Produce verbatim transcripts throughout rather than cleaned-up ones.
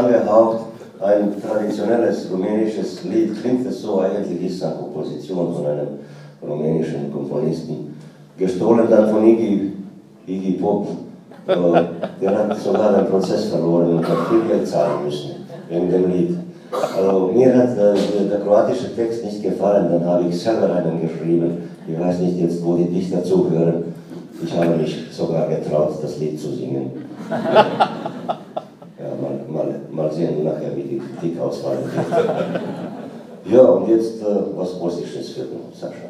angehaucht, ein traditionelles rumänisches Lied, klingt es so, eigentlich ist es eine Komposition von einem rumänischen Komponisten, gestohlen dann von Iggy, Iggy Pop. äh, der hat sogar den Prozess verloren und hat viel Geld zahlen müssen wegen dem Lied. Also mir hat äh, der kroatische Text nicht gefallen, dann habe ich selber einen geschrieben. Ich weiß nicht jetzt, wo die Dichter zuhören. Ich habe mich sogar getraut, das Lied zu singen. Ja, mal, mal, mal sehen nachher, wie die Kritik ausfallen wird. Ja, und jetzt äh, was Russisches für den Sascha.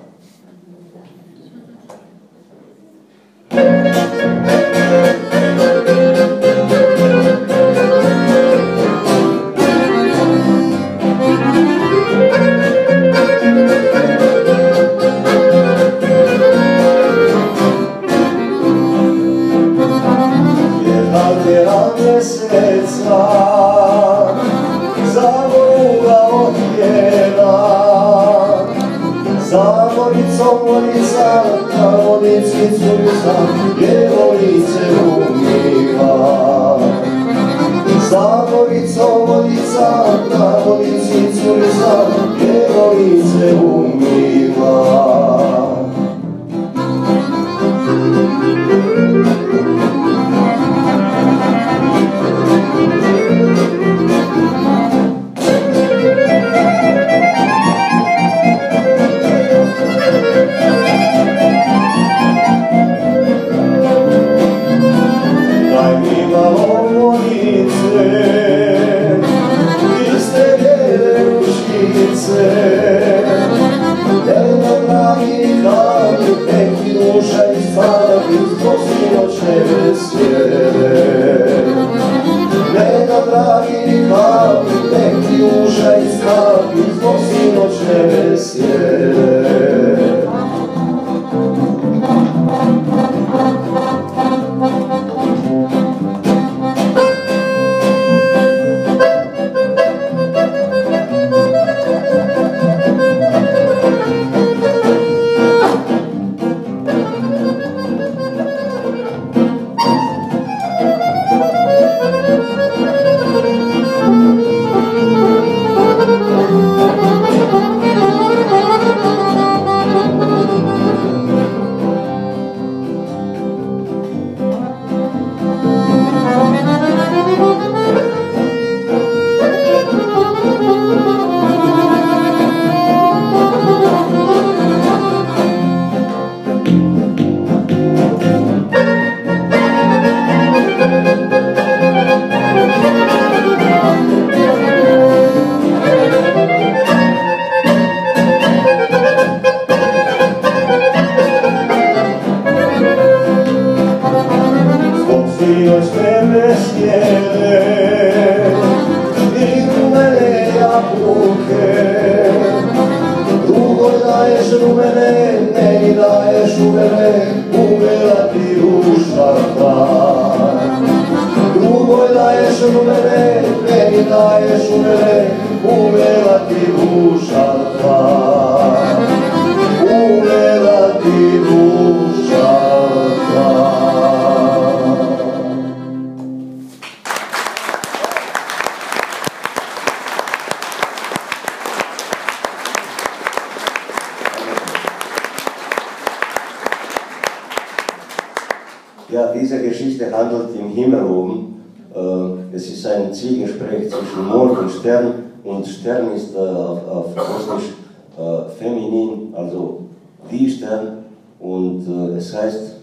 Ja, diese Geschichte handelt im Himmel oben. Äh, es ist ein Zwiegespräch zwischen Mond und Stern, und Stern ist äh, auf, auf Russisch äh, feminin, also die Stern, und äh, es heißt,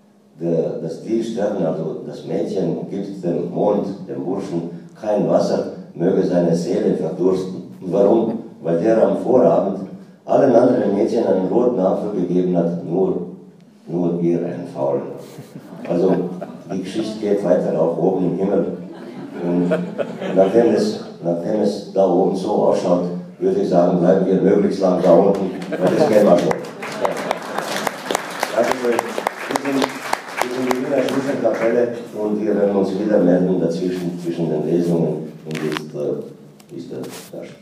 der, dass die Stern, also das Mädchen, gibt dem Mond, dem Burschen, kein Wasser, möge seine Seele verdursten. Und warum? Weil der am Vorabend allen anderen Mädchen einen roten Apfel gegeben hat, nur, nur ihr einen faulen. Also die Geschichte geht weiter auch oben im Himmel. Und nachdem es, nachdem es da oben so ausschaut, würde ich sagen, bleiben wir möglichst lang da unten, weil das kennen wir schon. Danke schön. Wir sind, wir sind die Wiener Schützenkapelle und wir werden uns wieder melden dazwischen, zwischen den Lesungen. Und jetzt äh, ist der Sascha.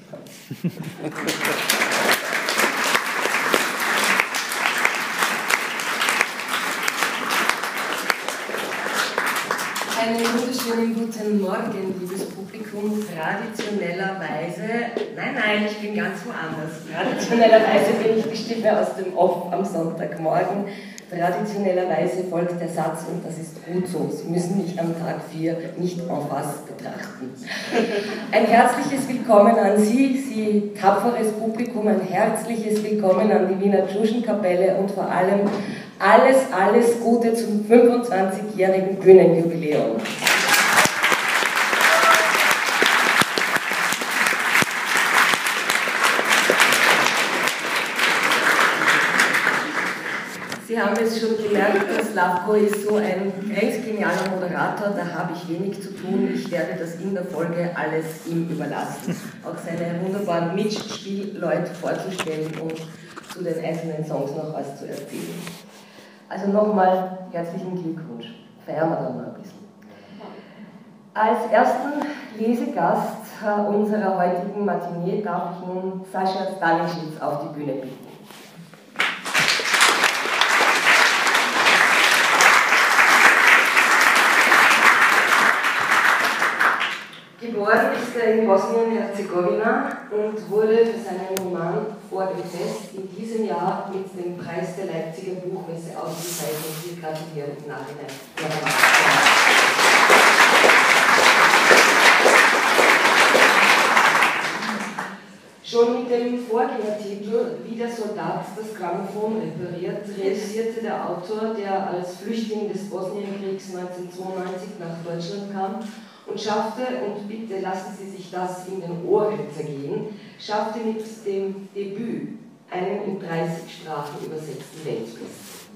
Einen wunderschönen guten Morgen, liebe das Publikum traditionellerweise, nein, nein, ich bin ganz woanders, traditionellerweise bin ich die Stimme aus dem Off am Sonntagmorgen, traditionellerweise folgt der Satz, und das ist gut so, Sie müssen mich am Tag vier nicht en face betrachten. Ein herzliches Willkommen an Sie, Sie tapferes Publikum, ein herzliches Willkommen an die Wiener Tschuschen-Kapelle und vor allem alles, alles Gute zum fünfundzwanzigjährigen Bühnenjubiläum. Sie haben es schon gemerkt, dass Slavko ist so ein grenzgenialer Moderator, da habe ich wenig zu tun. Ich werde das in der Folge alles ihm überlassen, auch seine wunderbaren Mitspielleute vorzustellen und zu den einzelnen Songs noch was zu erzählen. Also nochmal herzlichen Glückwunsch. Feiern wir dann mal ein bisschen. Als ersten Lesegast unserer heutigen Matinee darf ich nun Sascha Stanischitz auf die Bühne bitten. Geboren ist er in Bosnien-Herzegowina und wurde für seinen Roman Vor dem Fest in diesem Jahr mit dem Preis der Leipziger Buchmesse ausgezeichnet. Wir gratulieren im Nachhinein. Schon mit dem Vorgängertitel Wie der Soldat das Grammophon repariert, realisierte der Autor, der als Flüchtling des Bosnienkriegs neunzehnhundertzweiundneunzig nach Deutschland kam, und schaffte, und bitte lassen Sie sich das in den Ohren zergehen, schaffte mit dem Debüt einen in dreißig Sprachen übersetzten Weltbestseller.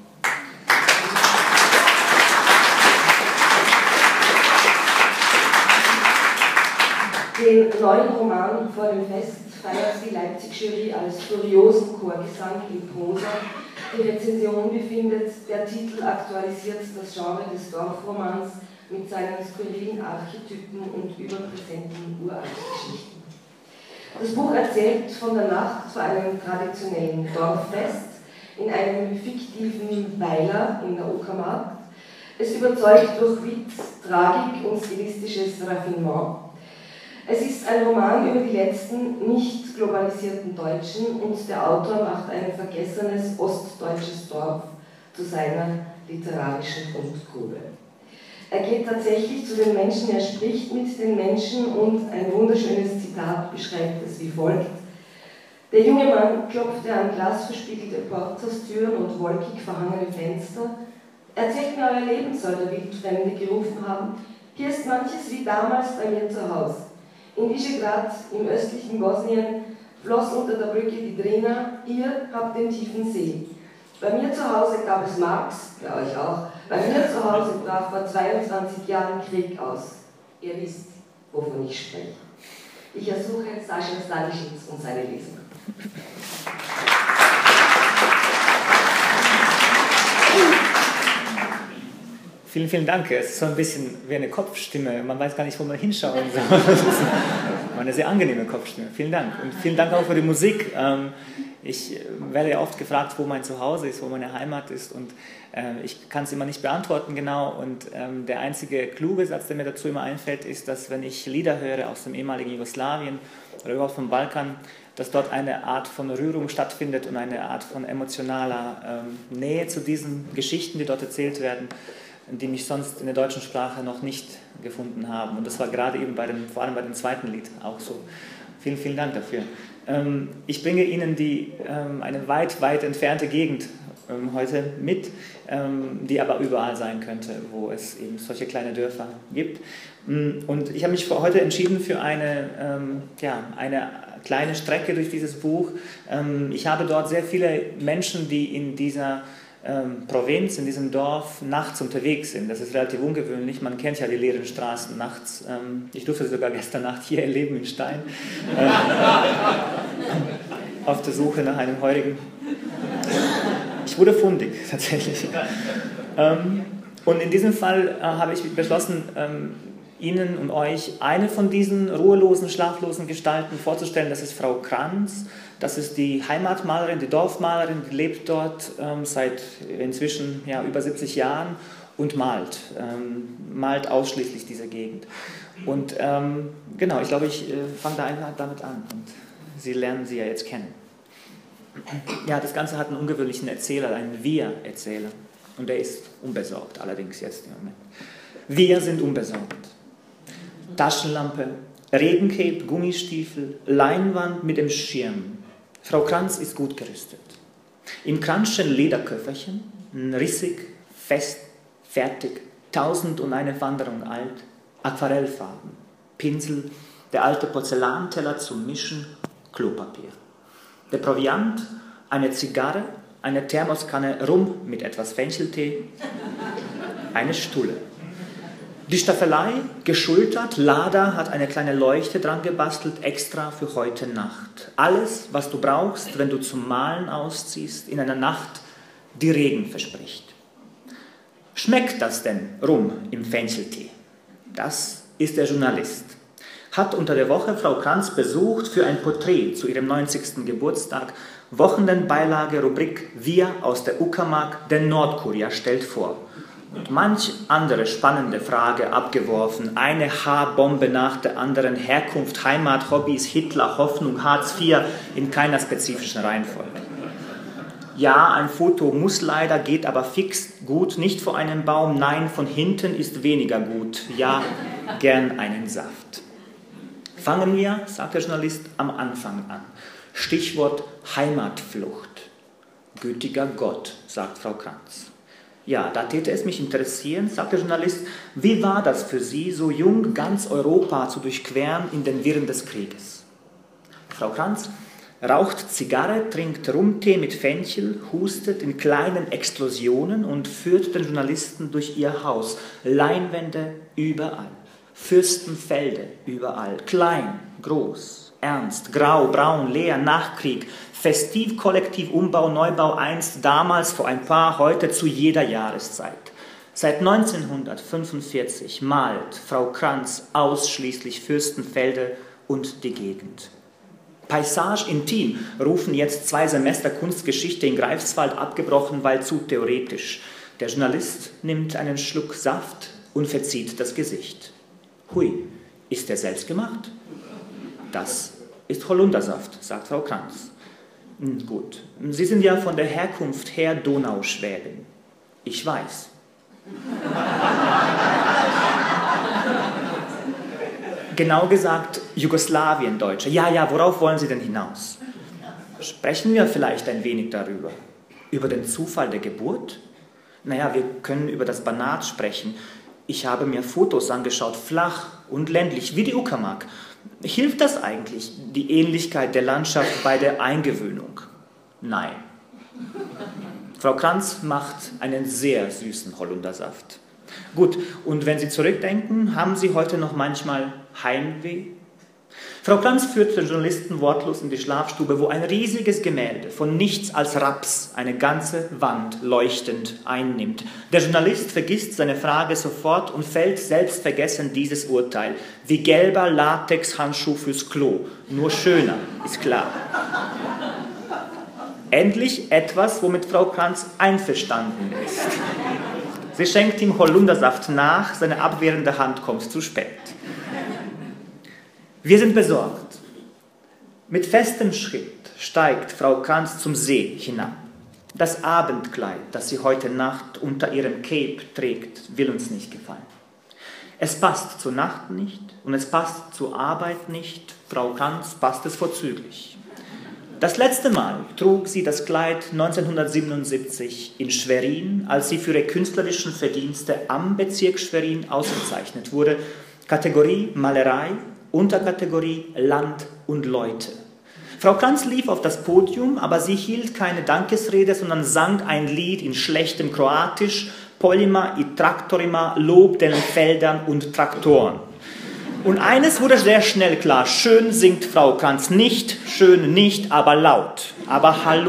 Den neuen Roman Vor dem Fest feiert die Leipzig-Jury als kuriosen Chorgesang in Prosa. Die Rezension befindet, der Titel aktualisiert das Genre des Dorfromans mit seinen skurrilen Archetypen und überpräsenten Uraltgeschichten. Das Buch erzählt von der Nacht zu einem traditionellen Dorffest in einem fiktiven Weiler in der Uckermark. Es überzeugt durch Witz, Tragik und stilistisches Raffinement. Es ist ein Roman über die letzten nicht globalisierten Deutschen und der Autor macht ein vergessenes ostdeutsches Dorf zu seiner literarischen Fundgrube. Er geht tatsächlich zu den Menschen, er spricht mit den Menschen und ein wunderschönes Zitat beschreibt es wie folgt. Der junge Mann klopfte an glasverspiegelte Portstüren und wolkig verhangene Fenster. Erzählt mir euer Leben, soll der Wildfremde gerufen haben. Hier ist manches wie damals bei mir zu Hause. In Visegrad, im östlichen Bosnien, floss unter der Brücke die Drina, ihr habt den tiefen See. Bei mir zu Hause gab es Marx, bei euch auch. Bei mir zu Hause brach vor zweiundzwanzig Jahren Krieg aus. Ihr wisst, wovon ich spreche. Ich ersuche Sascha Stanischitz und seine Lesung. Vielen, vielen Dank. Es ist so ein bisschen wie eine Kopfstimme. Man weiß gar nicht, wo man hinschauen soll. Das ist eine sehr angenehme Kopfstimme. Vielen Dank. Und vielen Dank auch für die Musik. Ich werde ja oft gefragt, wo mein Zuhause ist, wo meine Heimat ist. Und ich kann es immer nicht beantworten genau. Und der einzige kluge Satz, der mir dazu immer einfällt, ist, dass wenn ich Lieder höre aus dem ehemaligen Jugoslawien oder überhaupt vom Balkan, dass dort eine Art von Rührung stattfindet und eine Art von emotionaler Nähe zu diesen Geschichten, die dort erzählt werden, die mich sonst in der deutschen Sprache noch nicht gefunden haben. Und das war gerade eben bei dem, vor allem bei dem zweiten Lied auch so. Vielen, vielen Dank dafür. Ähm, ich bringe Ihnen die, ähm, eine weit, weit entfernte Gegend ähm, heute mit, ähm, die aber überall sein könnte, wo es eben solche kleine Dörfer gibt. Und ich habe mich für heute entschieden für eine, ähm, ja, eine kleine Strecke durch dieses Buch. Ähm, ich habe dort sehr viele Menschen, die in dieser Ähm, Provinz, in diesem Dorf nachts unterwegs sind. Das ist relativ ungewöhnlich. Man kennt ja die leeren Straßen nachts. Ähm, ich durfte sogar gestern Nacht hier erleben in Stein. Ähm, auf der Suche nach einem Heurigen. Ich wurde fundig, tatsächlich. Ähm, und in diesem Fall äh, habe ich beschlossen, ähm, Ihnen und euch eine von diesen ruhelosen, schlaflosen Gestalten vorzustellen. Das ist Frau Kranz. Das ist die Heimatmalerin, die Dorfmalerin, die lebt dort ähm, seit inzwischen ja, über siebzig Jahren und malt. Ähm, malt ausschließlich diese Gegend. Und ähm, genau, ich glaube, ich äh, fange da einfach damit an. Und Sie lernen sie ja jetzt kennen. Ja, das Ganze hat einen ungewöhnlichen Erzähler, einen Wir-Erzähler. Und der ist unbesorgt, allerdings jetzt im Moment. Wir sind unbesorgt. Taschenlampe, Regencape, Gummistiefel, Leinwand mit dem Schirm. Frau Kranz ist gut gerüstet. Im Kranzchen Lederköfferchen, rissig, fest, fertig, tausend und eine Wanderung alt, Aquarellfarben, Pinsel, der alte Porzellanteller zum Mischen, Klopapier. Der Proviant, eine Zigarre, eine Thermoskanne Rum mit etwas Fencheltee, eine Stulle. Die Staffelei, geschultert, Lada hat eine kleine Leuchte dran gebastelt, extra für heute Nacht. Alles, was du brauchst, wenn du zum Malen ausziehst, in einer Nacht, die Regen verspricht. Schmeckt das denn Rum im Fencheltee? Das ist der Journalist. Hat unter der Woche Frau Kranz besucht für ein Porträt zu ihrem neunzigsten Geburtstag. Wochenendbeilage, Rubrik Wir aus der Uckermark, der Nordkorea stellt vor. Und manch andere spannende Frage abgeworfen. Eine H-Bombe nach der anderen. Herkunft, Heimat, Hobbys, Hitler, Hoffnung, Hartz vier in keiner spezifischen Reihenfolge. Ja, ein Foto muss leider, geht aber fix gut. Nicht vor einem Baum, nein, von hinten ist weniger gut. Ja, gern einen Saft. Fangen wir, sagt der Journalist, am Anfang an. Stichwort Heimatflucht. Gütiger Gott, sagt Frau Kranz. Ja, da täte es mich interessieren, sagt der Journalist, wie war das für Sie, so jung ganz Europa zu durchqueren in den Wirren des Krieges? Frau Kranz raucht Zigarre, trinkt Rumtee mit Fenchel, hustet in kleinen Explosionen und führt den Journalisten durch ihr Haus. Leinwände überall, Fürstenfelde überall, klein, groß, ernst, grau, braun, leer, Nachkrieg, Festiv, Kollektiv, Umbau, Neubau, einst, damals, vor ein paar, heute zu jeder Jahreszeit. Seit neunzehnhundertfünfundvierzig malt Frau Kranz ausschließlich Fürstenfelde und die Gegend. Paysage intim rufen jetzt zwei Semester Kunstgeschichte in Greifswald abgebrochen, weil zu theoretisch. Der Journalist nimmt einen Schluck Saft und verzieht das Gesicht. Hui, ist der selbst gemacht? Das ist Holundersaft, sagt Frau Kranz. Gut, Sie sind ja von der Herkunft her Donauschwäbin. Ich weiß. Genau gesagt Jugoslawien-Deutsche. Ja, ja, worauf wollen Sie denn hinaus? Sprechen wir vielleicht ein wenig darüber. Über den Zufall der Geburt? Naja, wir können über das Banat sprechen. Ich habe mir Fotos angeschaut, flach und ländlich, wie die Uckermark. Hilft das eigentlich, die Ähnlichkeit der Landschaft bei der Eingewöhnung? Nein. Frau Kranz macht einen sehr süßen Holundersaft. Gut, und wenn Sie zurückdenken, haben Sie heute noch manchmal Heimweh? Frau Kranz führt den Journalisten wortlos in die Schlafstube, wo ein riesiges Gemälde von nichts als Raps eine ganze Wand leuchtend einnimmt. Der Journalist vergisst seine Frage sofort und fällt selbstvergessen dieses Urteil. Wie gelber Latexhandschuh fürs Klo, nur schöner, ist klar. Endlich etwas, womit Frau Kranz einverstanden ist. Sie schenkt ihm Holundersaft nach, seine abwehrende Hand kommt zu spät. Wir sind besorgt. Mit festem Schritt steigt Frau Kranz zum See hinab. Das Abendkleid, das sie heute Nacht unter ihrem Cape trägt, will uns nicht gefallen. Es passt zur Nacht nicht und es passt zur Arbeit nicht. Frau Kranz passt es vorzüglich. Das letzte Mal trug sie das Kleid neunzehnhundertsiebenundsiebzig in Schwerin, als sie für ihre künstlerischen Verdienste am Bezirk Schwerin ausgezeichnet wurde. Kategorie Malerei, Unterkategorie Land und Leute. Frau Kranz lief auf das Podium, aber sie hielt keine Dankesrede, sondern sang ein Lied in schlechtem Kroatisch, Polima i Traktorima, Lob den Feldern und Traktoren. Und eines wurde sehr schnell klar, schön singt Frau Kranz nicht, schön nicht, aber laut. Aber hallo,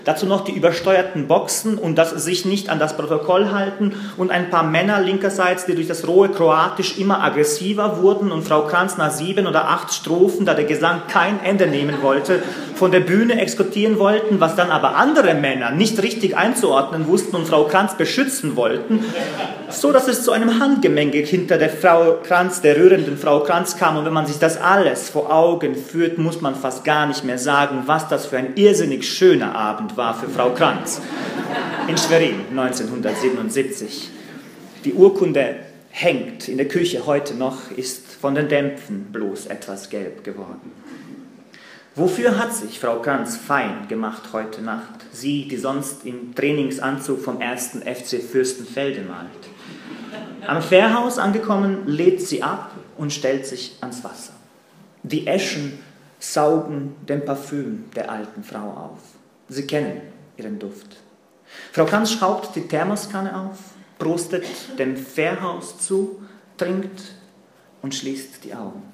Dazu noch die übersteuerten Boxen und das sich nicht an das Protokoll halten und ein paar Männer linkerseits, die durch das rohe Kroatisch immer aggressiver wurden und Frau Kranz nach sieben oder acht Strophen, da der Gesang kein Ende nehmen wollte, von der Bühne exekutieren wollten, was dann aber andere Männer nicht richtig einzuordnen wussten und Frau Kranz beschützen wollten, so dass es zu einem Handgemenge hinter der Frau Kranz, der rührenden Frau Kranz kam. Und wenn man sich das alles vor Augen führt, muss man fast gar nicht mehr sagen, was das für ein irrsinnig schöner Abend war für Frau Kranz. In Schwerin neunzehnhundertsiebenundsiebzig. Die Urkunde hängt in der Küche heute noch, ist von den Dämpfen bloß etwas gelb geworden. Wofür hat sich Frau Kranz fein gemacht heute Nacht? Sie, die sonst im Trainingsanzug vom ersten F C Fürstenfelde malt. Am Fährhaus angekommen, lädt sie ab und stellt sich ans Wasser. Die Eschen saugen den Parfüm der alten Frau auf. Sie kennen ihren Duft. Frau Kranz schraubt die Thermoskanne auf, prostet dem Fährhaus zu, trinkt und schließt die Augen.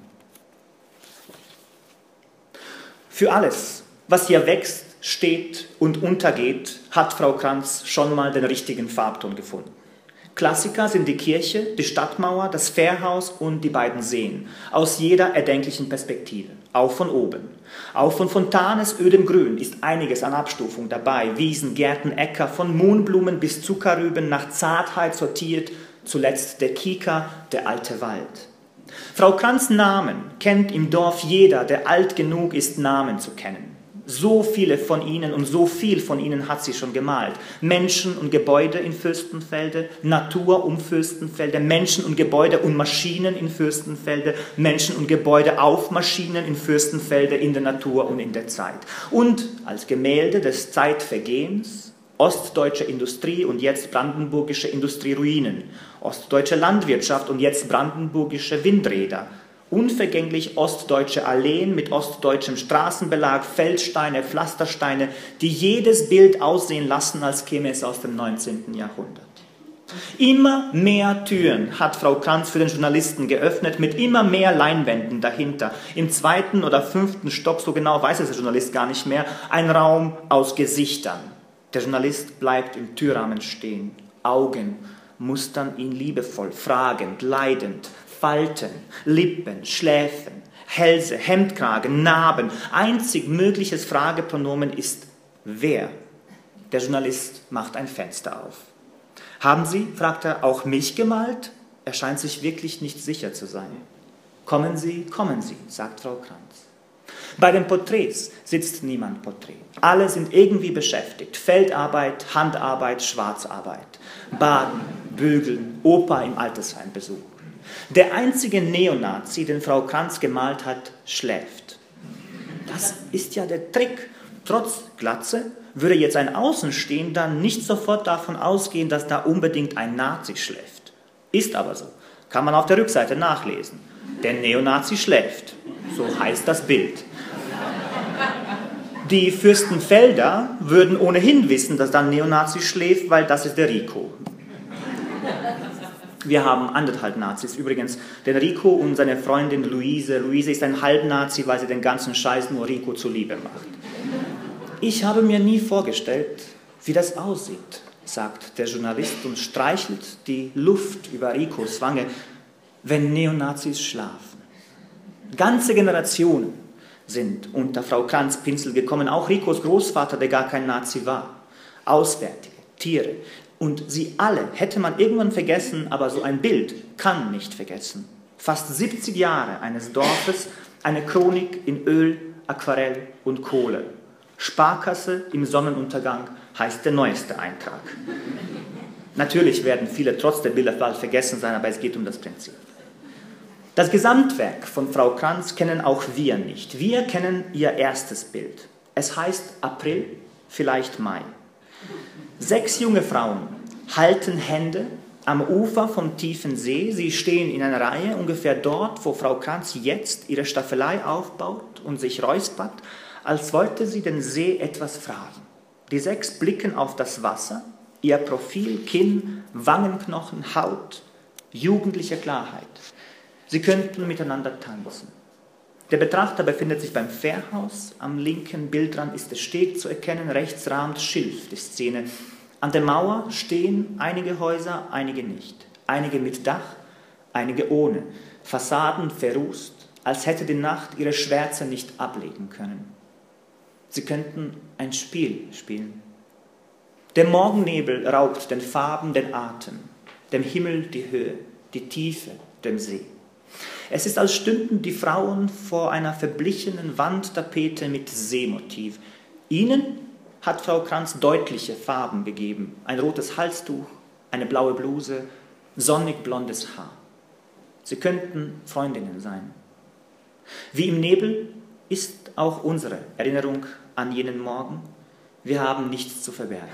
Für alles, was hier wächst, steht und untergeht, hat Frau Kranz schon mal den richtigen Farbton gefunden. Klassiker sind die Kirche, die Stadtmauer, das Fährhaus und die beiden Seen, aus jeder erdenklichen Perspektive, auch von oben. Auch von Fontanes ödem Grün ist einiges an Abstufung dabei, Wiesen, Gärten, Äcker, von Mohnblumen bis Zuckerrüben, nach Zartheit sortiert, zuletzt der Kieker, der alte Wald. Frau Kranz' Namen kennt im Dorf jeder, der alt genug ist, Namen zu kennen. So viele von ihnen und so viel von ihnen hat sie schon gemalt. Menschen und Gebäude in Fürstenfelde, Natur um Fürstenfelde, Menschen und Gebäude und Maschinen in Fürstenfelde, Menschen und Gebäude auf Maschinen in Fürstenfelde, in der Natur und in der Zeit. Und als Gemälde des Zeitvergehens ostdeutsche Industrie und jetzt brandenburgische Industrieruinen, ostdeutsche Landwirtschaft und jetzt brandenburgische Windräder, unvergänglich ostdeutsche Alleen mit ostdeutschem Straßenbelag, Feldsteine, Pflastersteine, die jedes Bild aussehen lassen, als käme es aus dem neunzehnten Jahrhundert. Immer mehr Türen hat Frau Kranz für den Journalisten geöffnet, mit immer mehr Leinwänden dahinter. Im zweiten oder fünften Stock, so genau weiß es der Journalist gar nicht mehr, ein Raum aus Gesichtern. Der Journalist bleibt im Türrahmen stehen, Augen mustern ihn liebevoll, fragend, leidend, Falten, Lippen, Schläfen, Hälse, Hemdkragen, Narben. Einzig mögliches Fragepronomen ist wer. Der Journalist macht ein Fenster auf. Haben Sie, fragt er, auch mich gemalt? Er scheint sich wirklich nicht sicher zu sein. Kommen Sie, kommen Sie, sagt Frau Kranz. Bei den Porträts sitzt niemand Porträt. Alle sind irgendwie beschäftigt. Feldarbeit, Handarbeit, Schwarzarbeit. Baden, Bügeln, Opa im Altersheim besuchen. Der einzige Neonazi, den Frau Kranz gemalt hat, schläft. Das ist ja der Trick. Trotz Glatze würde jetzt ein Außenstehender nicht sofort davon ausgehen, dass da unbedingt ein Nazi schläft. Ist aber so. Kann man auf der Rückseite nachlesen. Der Neonazi schläft. So heißt das Bild. Die Fürstenfelder würden ohnehin wissen, dass da ein Neonazi schläft, weil das ist der Rico. Wir haben anderthalb Nazis. Übrigens, den Rico und seine Freundin Luise. Luise ist ein Halbnazi, weil sie den ganzen Scheiß nur Rico zuliebe macht. Ich habe mir nie vorgestellt, wie das aussieht, sagt der Journalist und streichelt die Luft über Ricos Wange, wenn Neonazis schlafen. Ganze Generationen sind unter Frau Kranz Pinsel gekommen, auch Ricos Großvater, der gar kein Nazi war. Auswärtige, Tiere. Und sie alle hätte man irgendwann vergessen, aber so ein Bild kann nicht vergessen. Fast siebzig Jahre eines Dorfes, eine Chronik in Öl, Aquarell und Kohle. Sparkasse im Sonnenuntergang heißt der neueste Eintrag. Natürlich werden viele trotz der Bilder bald vergessen sein, aber es geht um das Prinzip. Das Gesamtwerk von Frau Kranz kennen auch wir nicht. Wir kennen ihr erstes Bild. Es heißt April, vielleicht Mai. Sechs junge Frauen halten Hände am Ufer vom tiefen See. Sie stehen in einer Reihe, ungefähr dort, wo Frau Kranz jetzt ihre Staffelei aufbaut und sich räuspert, als wollte sie den See etwas fragen. Die sechs blicken auf das Wasser, ihr Profil, Kinn, Wangenknochen, Haut, jugendliche Klarheit. Sie könnten miteinander tanzen. Der Betrachter befindet sich beim Fährhaus. Am linken Bildrand ist der Steg zu erkennen, rechts rahmt Schilf die Szene. An der Mauer stehen einige Häuser, einige nicht. Einige mit Dach, einige ohne. Fassaden verrußt, als hätte die Nacht ihre Schwärze nicht ablegen können. Sie könnten ein Spiel spielen. Der Morgennebel raubt den Farben den Atem, dem Himmel die Höhe, die Tiefe, dem See. Es ist, als stünden die Frauen vor einer verblichenen Wandtapete mit Seemotiv. Ihnen hat Frau Kranz deutliche Farben gegeben. Ein rotes Halstuch, eine blaue Bluse, sonnig blondes Haar. Sie könnten Freundinnen sein. Wie im Nebel ist auch unsere Erinnerung an jenen Morgen. Wir haben nichts zu verbergen.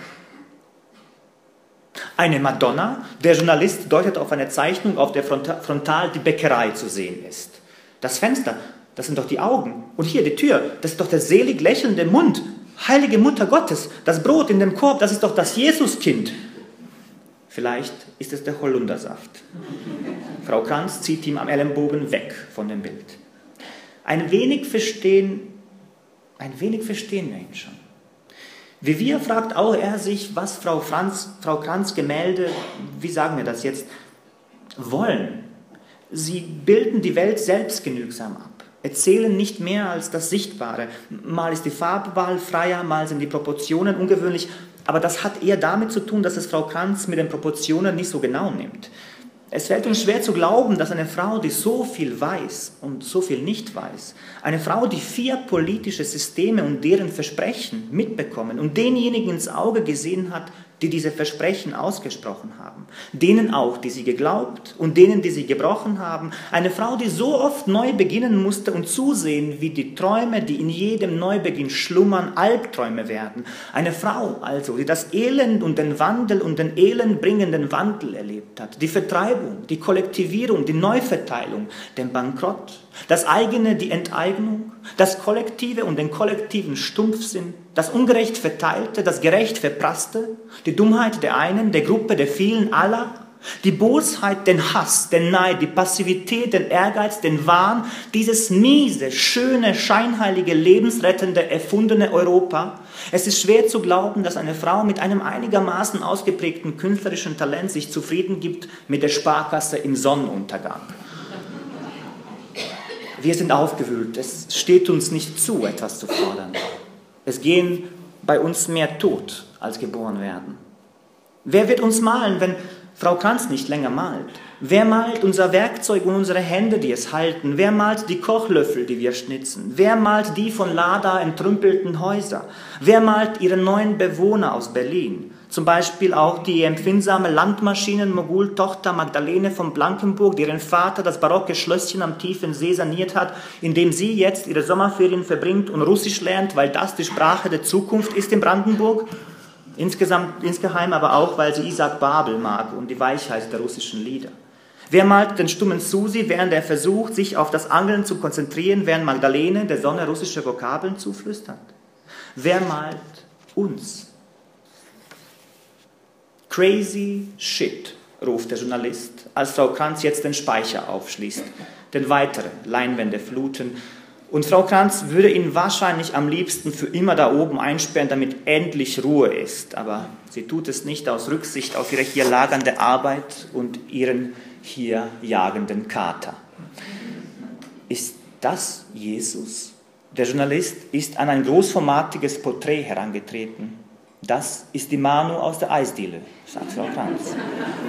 Eine Madonna, der Journalist deutet auf eine Zeichnung, auf der frontal die Bäckerei zu sehen ist. Das Fenster, das sind doch die Augen. Und hier die Tür, das ist doch der selig lächelnde Mund. Heilige Mutter Gottes, das Brot in dem Korb, das ist doch das Jesuskind. Vielleicht ist es der Holundersaft. Frau Kranz zieht ihm am Ellenbogen weg von dem Bild. Ein wenig verstehen, ein wenig verstehen wir ihn schon. Wie wir fragt auch er sich, was Frau, Franz, Frau Kranz Gemälde, wie sagen wir das jetzt, wollen. Sie bilden die Welt selbstgenügsam ab, erzählen nicht mehr als das Sichtbare. Mal ist die Farbwahl freier, mal sind die Proportionen ungewöhnlich, aber das hat eher damit zu tun, dass es Frau Kranz mit den Proportionen nicht so genau nimmt. Es fällt uns schwer zu glauben, dass eine Frau, die so viel weiß und so viel nicht weiß, eine Frau, die vier politische Systeme und deren Versprechen mitbekommen und denjenigen ins Auge gesehen hat, die diese Versprechen ausgesprochen haben, denen auch, die sie geglaubt und denen, die sie gebrochen haben, eine Frau, die so oft neu beginnen musste und zusehen, wie die Träume, die in jedem Neubeginn schlummern, Albträume werden. Eine Frau also, die das Elend und den Wandel und den elendbringenden Wandel erlebt hat, die Vertreibung, die Kollektivierung, die Neuverteilung, den Bankrott, das eigene, die Enteignung, das Kollektive und den kollektiven Stumpfsinn, das ungerecht Verteilte, das gerecht Verprasste, die Dummheit der einen, der Gruppe, der vielen, aller, die Bosheit, den Hass, den Neid, die Passivität, den Ehrgeiz, den Wahn, dieses miese, schöne, scheinheilige, lebensrettende, erfundene Europa. Es ist schwer zu glauben, dass eine Frau mit einem einigermaßen ausgeprägten künstlerischen Talent sich zufrieden gibt mit der Sparkasse im Sonnenuntergang. Wir sind aufgewühlt, es steht uns nicht zu, etwas zu fordern. Es gehen bei uns mehr tot, als geboren werden. Wer wird uns malen, wenn Frau Kranz nicht länger malt? Wer malt unser Werkzeug und unsere Hände, die es halten? Wer malt die Kochlöffel, die wir schnitzen? Wer malt die von Lada entrümpelten Häuser? Wer malt ihre neuen Bewohner aus Berlin? Zum Beispiel auch die empfindsame Landmaschinen-Mogul-Tochter Magdalene von Blankenburg, deren Vater das barocke Schlösschen am tiefen See saniert hat, in dem sie jetzt ihre Sommerferien verbringt und Russisch lernt, weil das die Sprache der Zukunft ist in Brandenburg. Insgesamt, insgeheim aber auch, weil sie Isaac Babel mag und die Weichheit der russischen Lieder. Wer malt den stummen Susi, während er versucht, sich auf das Angeln zu konzentrieren, während Magdalene der Sonne russische Vokabeln zuflüstert? Wer malt uns? Crazy shit, ruft der Journalist, als Frau Kranz jetzt den Speicher aufschließt, denn weitere Leinwände fluten. Und Frau Kranz würde ihn wahrscheinlich am liebsten für immer da oben einsperren, damit endlich Ruhe ist. Aber sie tut es nicht aus Rücksicht auf ihre hier lagernde Arbeit und ihren hier jagenden Kater. Ist das Jesus? Der Journalist ist an ein großformatiges Porträt herangetreten. Das ist die Manu aus der Eisdiele, sagt Frau Kranz.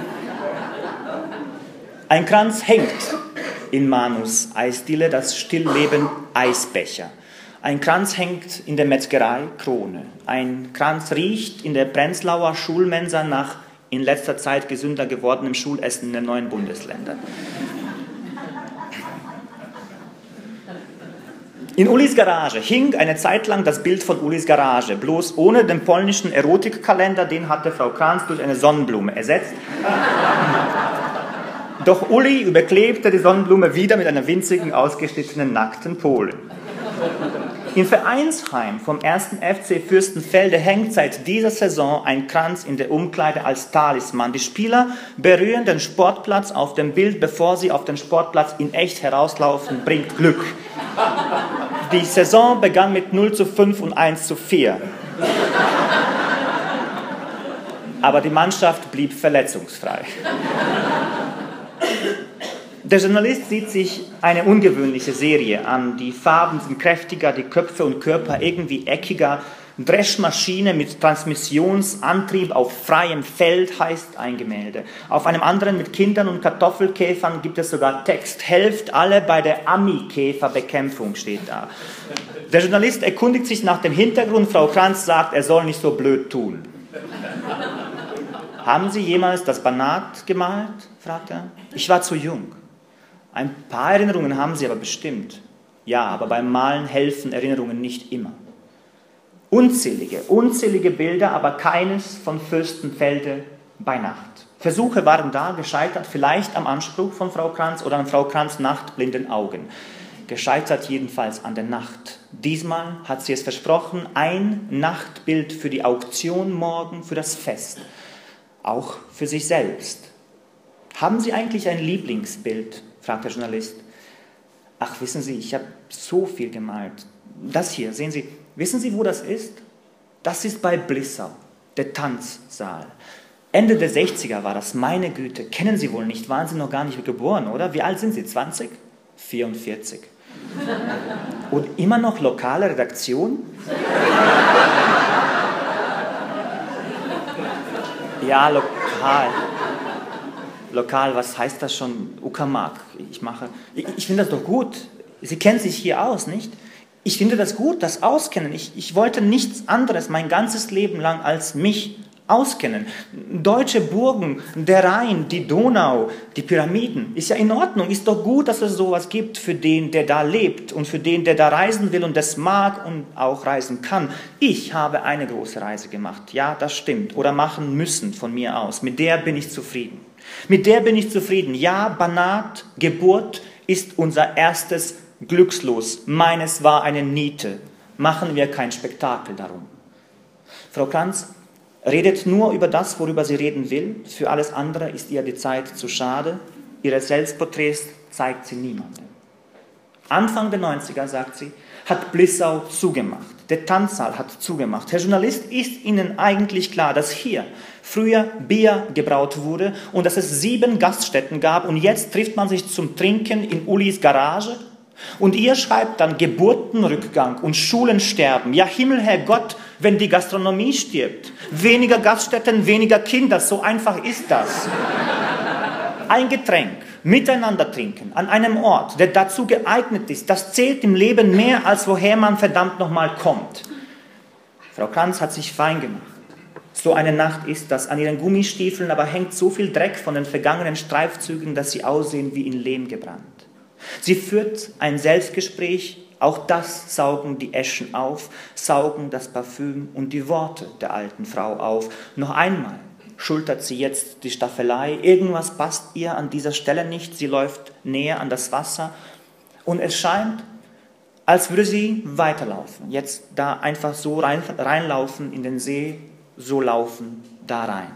Ein Kranz hängt in Manus Eisdiele, das Stillleben Eisbecher. Ein Kranz hängt in der Metzgerei Krone. Ein Kranz riecht in der Prenzlauer Schulmensa nach in letzter Zeit gesünder gewordenem Schulessen in den neuen Bundesländern. In Ulis Garage hing eine Zeit lang das Bild von Ulis Garage, bloß ohne den polnischen Erotikkalender, den hatte Frau Kranz durch eine Sonnenblume ersetzt. Doch Uli überklebte die Sonnenblume wieder mit einer winzigen, ausgeschnittenen, nackten Polen. Im Vereinsheim vom ersten F C Fürstenfelde hängt seit dieser Saison ein Kranz in der Umkleide als Talisman. Die Spieler berühren den Sportplatz auf dem Bild, bevor sie auf den Sportplatz in echt herauslaufen, bringt Glück. Die Saison begann mit null zu fünf und eins zu vier. Aber die Mannschaft blieb verletzungsfrei. Der Journalist sieht sich eine ungewöhnliche Serie an. Die Farben sind kräftiger, die Köpfe und Körper irgendwie eckiger. Dreschmaschine mit Transmissionsantrieb auf freiem Feld heißt ein Gemälde. Auf einem anderen mit Kindern und Kartoffelkäfern gibt es sogar Text. Helft alle bei der Ami-Käferbekämpfung steht da. Der Journalist erkundigt sich nach dem Hintergrund. Frau Kranz sagt, er soll nicht so blöd tun. Haben Sie jemals das Banat gemalt? Fragt er. Ich war zu jung. Ein paar Erinnerungen haben Sie aber bestimmt. Ja, aber beim Malen helfen Erinnerungen nicht immer. Unzählige, unzählige Bilder, aber keines von Fürstenfelde bei Nacht. Versuche waren da, gescheitert, vielleicht am Anspruch von Frau Kranz oder an Frau Kranz' nachtblinden Augen. Gescheitert jedenfalls an der Nacht. Diesmal hat sie es versprochen, ein Nachtbild für die Auktion morgen, für das Fest. Auch für sich selbst. Haben Sie eigentlich ein Lieblingsbild? Fragt der Journalist. Ach, wissen Sie, ich habe so viel gemalt. Das hier, sehen Sie, wissen Sie, wo das ist? Das ist bei Blissau, der Tanzsaal. Ende der sechziger war das, meine Güte. Kennen Sie wohl nicht, waren Sie noch gar nicht geboren, oder? Wie alt sind Sie, zwanzig? vierundvierzig. Und immer noch lokale Redaktion? Ja, lokal. Lokal, was heißt das schon? Uckermark. Ich mache. Ich, ich finde das doch gut. Sie kennen sich hier aus, nicht? Ich finde das gut, das Auskennen. Ich, ich wollte nichts anderes mein ganzes Leben lang als mich auskennen. Deutsche Burgen, der Rhein, die Donau, die Pyramiden. Ist ja in Ordnung, ist doch gut, dass es sowas gibt für den, der da lebt und für den, der da reisen will und das mag und auch reisen kann. Ich habe eine große Reise gemacht, ja, das stimmt, oder machen müssen von mir aus. Mit der bin ich zufrieden. Mit der bin ich zufrieden. Ja, Banat, Geburt ist unser erstes Glückslos. Meines war eine Niete. Machen wir kein Spektakel darum. Frau Kranz redet nur über das, worüber sie reden will. Für alles andere ist ihr die Zeit zu schade. Ihre Selbstporträts zeigt sie niemandem. Anfang der neunziger, sagt sie, hat Blissau zugemacht. Der Tanzsaal hat zugemacht. Herr Journalist, ist Ihnen eigentlich klar, dass hier früher Bier gebraut wurde und dass es sieben Gaststätten gab und jetzt trifft man sich zum Trinken in Ulis Garage? Und ihr schreibt dann Geburtenrückgang und Schulensterben. Ja, Himmel, Herr Gott, wenn die Gastronomie stirbt. Weniger Gaststätten, weniger Kinder, so einfach ist das. Ein Getränk, miteinander trinken, an einem Ort, der dazu geeignet ist, das zählt im Leben mehr, als woher man verdammt nochmal kommt. Frau Kranz hat sich fein gemacht. So eine Nacht ist das. An ihren Gummistiefeln aber hängt so viel Dreck von den vergangenen Streifzügen, dass sie aussehen wie in Lehm gebrannt. Sie führt ein Selbstgespräch, auch das saugen die Eschen auf, saugen das Parfüm und die Worte der alten Frau auf. Noch einmal schultert sie jetzt die Staffelei, irgendwas passt ihr an dieser Stelle nicht, sie läuft näher an das Wasser und es scheint, als würde sie weiterlaufen, jetzt da einfach so rein, reinlaufen in den See, so laufen da rein.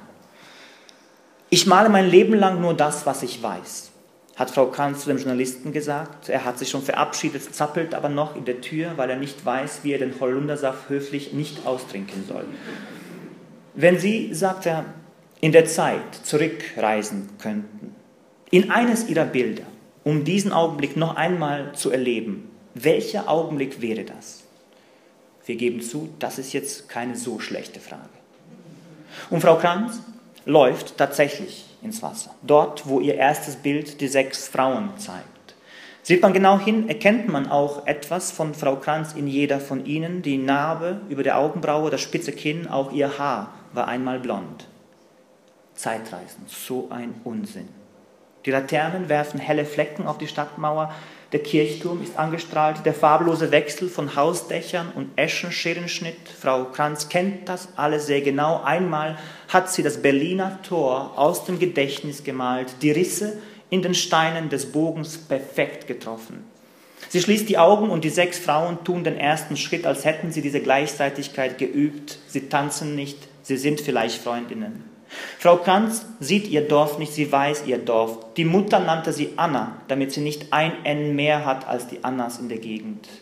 Ich male mein Leben lang nur das, was ich weiß, hat Frau Kranz zu dem Journalisten gesagt. Er hat sich schon verabschiedet, zappelt aber noch in der Tür, weil er nicht weiß, wie er den Holundersaft höflich nicht austrinken soll. Wenn Sie, sagt er, in der Zeit zurückreisen könnten, in eines Ihrer Bilder, um diesen Augenblick noch einmal zu erleben, welcher Augenblick wäre das? Wir geben zu, das ist jetzt keine so schlechte Frage. Und Frau Kranz läuft tatsächlich ins Wasser. Dort, wo ihr erstes Bild die sechs Frauen zeigt. Sieht man genau hin, erkennt man auch etwas von Frau Kranz in jeder von ihnen. Die Narbe über der Augenbraue, das spitze Kinn, auch ihr Haar war einmal blond. Zeitreisen, so ein Unsinn. Die Laternen werfen helle Flecken auf die Stadtmauer. Der Kirchturm ist angestrahlt, der farblose Wechsel von Hausdächern und Eschenscherenschnitt. Frau Kranz kennt das alles sehr genau. Einmal hat sie das Berliner Tor aus dem Gedächtnis gemalt, die Risse in den Steinen des Bogens perfekt getroffen. Sie schließt die Augen und die sechs Frauen tun den ersten Schritt, als hätten sie diese Gleichzeitigkeit geübt. Sie tanzen nicht, sie sind vielleicht Freundinnen. Frau Kranz sieht ihr Dorf nicht, sie weiß ihr Dorf. Die Mutter nannte sie Anna, damit sie nicht ein N mehr hat als die Annas in der Gegend.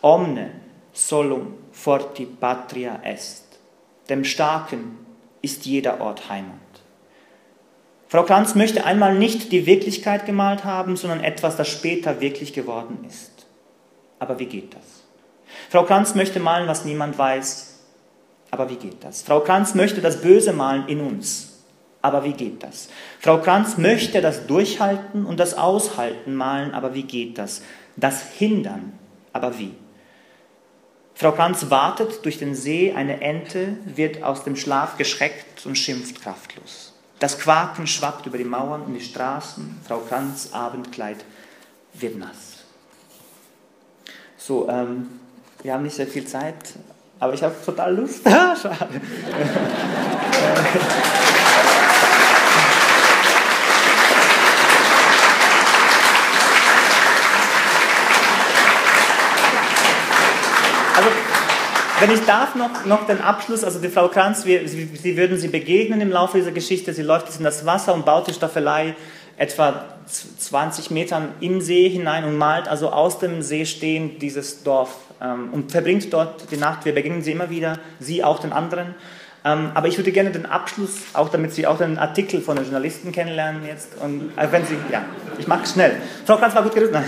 Omne solum forti patria est. Dem Starken ist jeder Ort Heimat. Frau Kranz möchte einmal nicht die Wirklichkeit gemalt haben, sondern etwas, das später wirklich geworden ist. Aber wie geht das? Frau Kranz möchte malen, was niemand weiß. Aber wie geht das? Frau Kranz möchte das Böse malen in uns. Aber wie geht das? Frau Kranz möchte das Durchhalten und das Aushalten malen. Aber wie geht das? Das Hindern. Aber wie? Frau Kranz wartet durch den See. Eine Ente wird aus dem Schlaf geschreckt und schimpft kraftlos. Das Quaken schwappt über die Mauern und die Straßen. Frau Kranz' Abendkleid wird nass. So, ähm, wir haben nicht sehr viel Zeit, aber ich habe total Lust. Schade. Also, wenn ich darf, noch, noch den Abschluss, also die Frau Kranz, wir, Sie, Sie würden sie begegnen im Laufe dieser Geschichte, sie läuft jetzt in das Wasser und baut die Staffelei etwa zwanzig Metern im See hinein und malt also aus dem See stehend dieses Dorf ähm, und verbringt dort die Nacht. Wir begegnen sie immer wieder, sie auch den anderen. Ähm, aber ich würde gerne den Abschluss, auch damit Sie auch den Artikel von den Journalisten kennenlernen jetzt. Und äh, wenn Sie, ja, ich mache es schnell. Frau Kranz war gut gerüstet.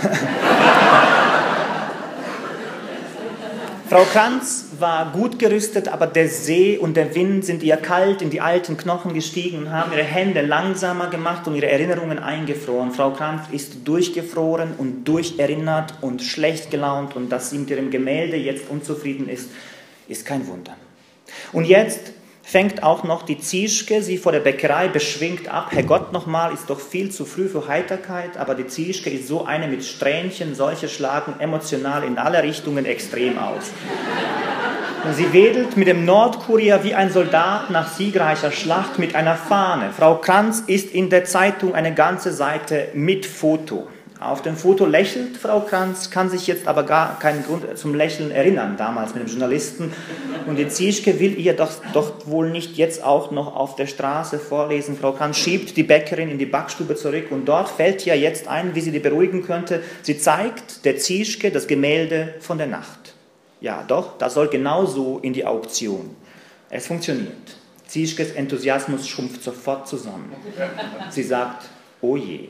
Frau Kranz war gut gerüstet, aber der See und der Wind sind ihr kalt in die alten Knochen gestiegen und haben ihre Hände langsamer gemacht und ihre Erinnerungen eingefroren. Frau Kranz ist durchgefroren und durcherinnert und schlecht gelaunt und dass sie mit ihrem Gemälde jetzt unzufrieden ist, ist kein Wunder. Und jetzt fängt auch noch die Zieschke sie vor der Bäckerei beschwingt ab. Herrgott nochmal, ist doch viel zu früh für Heiterkeit, aber die Zieschke ist so eine mit Strähnchen, solche schlagen emotional in alle Richtungen extrem aus. Und sie wedelt mit dem Nordkurier wie ein Soldat nach siegreicher Schlacht mit einer Fahne. Frau Kranz ist in der Zeitung eine ganze Seite mit Foto. Auf dem Foto lächelt Frau Kranz, kann sich jetzt aber gar keinen Grund zum Lächeln erinnern, damals mit dem Journalisten. Und die Zieschke will ihr doch, doch wohl nicht jetzt auch noch auf der Straße vorlesen. Frau Kranz schiebt die Bäckerin in die Backstube zurück und dort fällt ihr jetzt ein, wie sie die beruhigen könnte. Sie zeigt der Zieschke das Gemälde von der Nacht. Ja, doch, das soll genauso in die Auktion. Es funktioniert. Zieschkes Enthusiasmus schrumpft sofort zusammen. Sie sagt, oh je.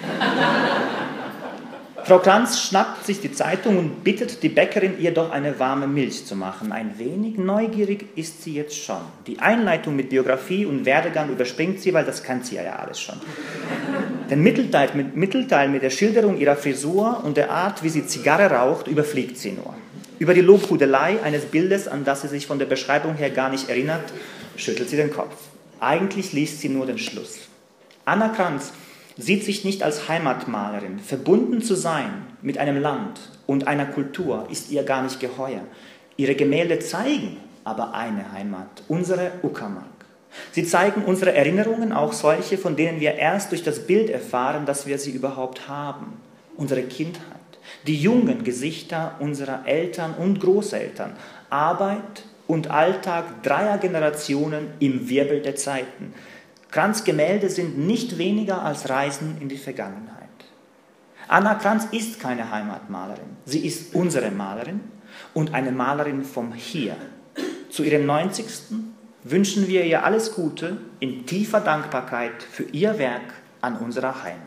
Frau Kranz schnappt sich die Zeitung und bittet die Bäckerin, ihr doch eine warme Milch zu machen. Ein wenig neugierig ist sie jetzt schon. Die Einleitung mit Biografie und Werdegang überspringt sie, weil das kennt sie ja alles schon. Den Mittelteil mit, Mittelteil mit der Schilderung ihrer Frisur und der Art, wie sie Zigarre raucht, überfliegt sie nur. Über die Lobhudelei eines Bildes, an das sie sich von der Beschreibung her gar nicht erinnert, schüttelt sie den Kopf. Eigentlich liest sie nur den Schluss. Anna Kranz sieht sich nicht als Heimatmalerin. Verbunden zu sein mit einem Land und einer Kultur ist ihr gar nicht geheuer. Ihre Gemälde zeigen aber eine Heimat, unsere Uckermark. Sie zeigen unsere Erinnerungen, auch solche, von denen wir erst durch das Bild erfahren, dass wir sie überhaupt haben. Unsere Kindheit, die jungen Gesichter unserer Eltern und Großeltern, Arbeit und Alltag dreier Generationen im Wirbel der Zeiten. Kranz' Gemälde sind nicht weniger als Reisen in die Vergangenheit. Anna Kranz ist keine Heimatmalerin. Sie ist unsere Malerin und eine Malerin vom Hier. Zu ihrem neunzigsten wünschen wir ihr alles Gute in tiefer Dankbarkeit für ihr Werk an unserer Heimat.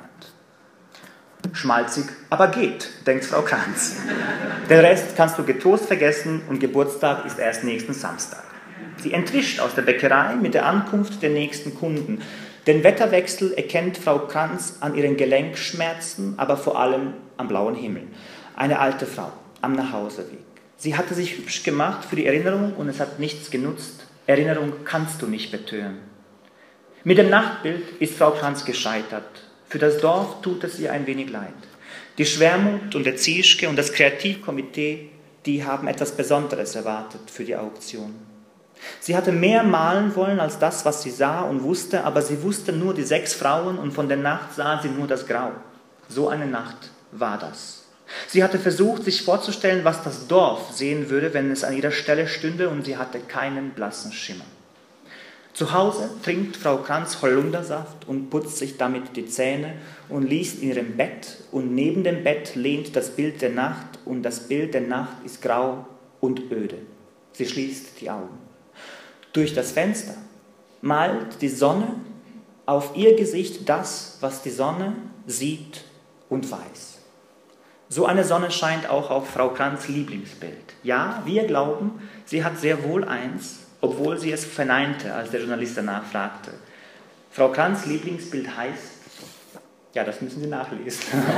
Schmalzig, aber geht, denkt Frau Kranz. Den Rest kannst du getrost vergessen und Geburtstag ist erst nächsten Samstag. Sie entwischt aus der Bäckerei mit der Ankunft der nächsten Kunden. Den Wetterwechsel erkennt Frau Kranz an ihren Gelenkschmerzen, aber vor allem am blauen Himmel. Eine alte Frau am Nachhauseweg. Sie hatte sich hübsch gemacht für die Erinnerung und es hat nichts genutzt. Erinnerung kannst du nicht betören. Mit dem Nachtbild ist Frau Kranz gescheitert. Für das Dorf tut es ihr ein wenig leid. Die Schwermut und der Zieschke und das Kreativkomitee, die haben etwas Besonderes erwartet für die Auktion. Sie hatte mehr malen wollen als das, was sie sah und wusste, aber sie wusste nur die sechs Frauen und von der Nacht sah sie nur das Grau. So eine Nacht war das. Sie hatte versucht, sich vorzustellen, was das Dorf sehen würde, wenn es an ihrer Stelle stünde, und sie hatte keinen blassen Schimmer. Zu Hause trinkt Frau Kranz Holundersaft und putzt sich damit die Zähne und liest in ihrem Bett, und neben dem Bett lehnt das Bild der Nacht, und das Bild der Nacht ist grau und öde. Sie schließt die Augen. Durch das Fenster malt die Sonne auf ihr Gesicht das, was die Sonne sieht und weiß. So eine Sonne scheint auch auf Frau Kranz' Lieblingsbild. Ja, wir glauben, sie hat sehr wohl eins, obwohl sie es verneinte, als der Journalist danach fragte. Frau Kranz' Lieblingsbild heißt, ja, das müssen Sie nachlesen.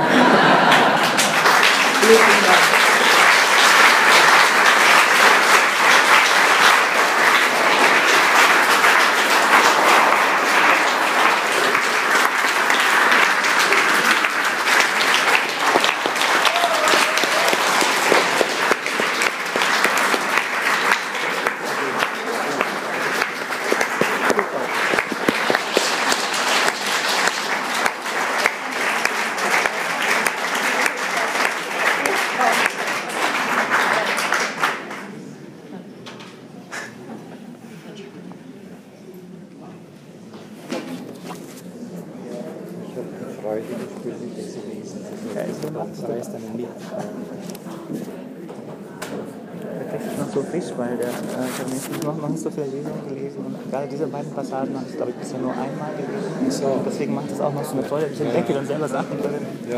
So frisch, weil der, äh, ich habe nicht, noch, noch nicht so viele Lesungen gelesen und gerade diese beiden Passagen habe ich, glaube ich, bisher nur einmal gelesen. So. Deswegen macht es auch noch so eine Freude. Ich entdecke dann selber Sachen drin. Ja.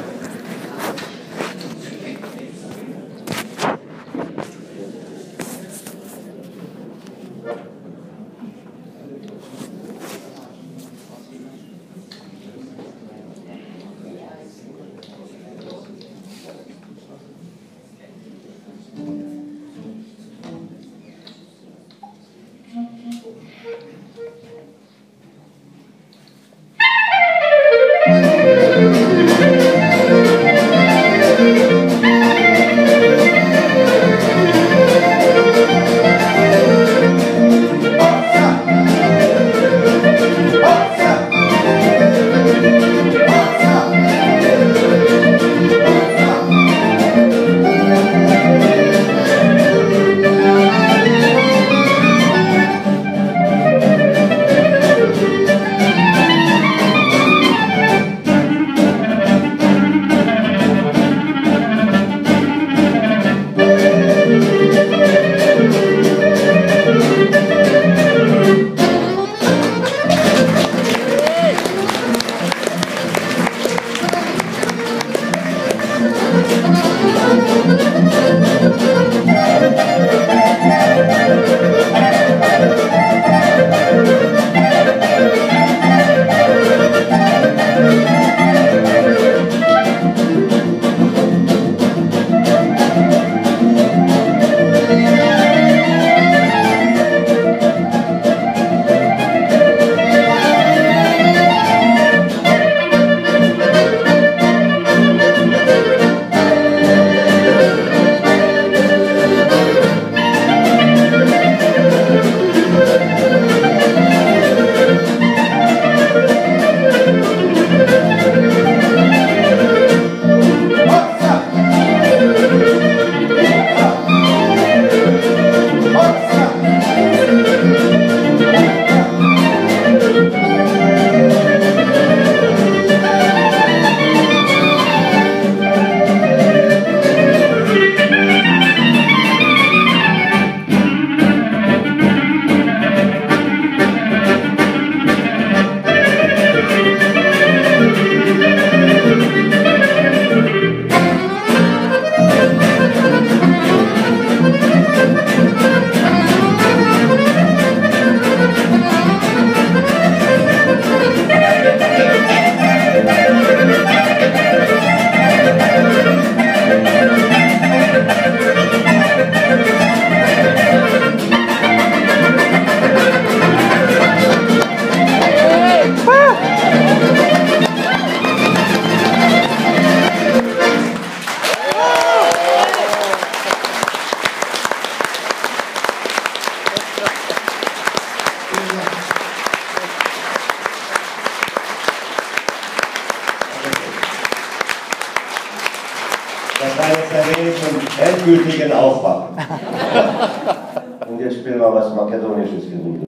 Das war jetzt der Weg zum endgültigen Aufwachen. Und jetzt spielen wir was Makedonisches.